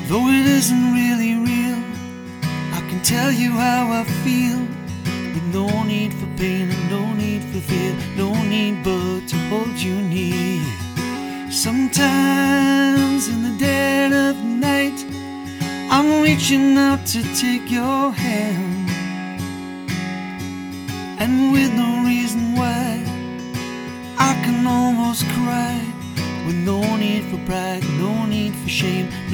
Though it isn't really real, I can tell you how I feel, with no need for pain and no need for fear, no need but to hold you near. Sometimes in the dead of night, I'm reaching out to take your hand, and with no reason why, I can almost cry, with no need for pride, no need for shame,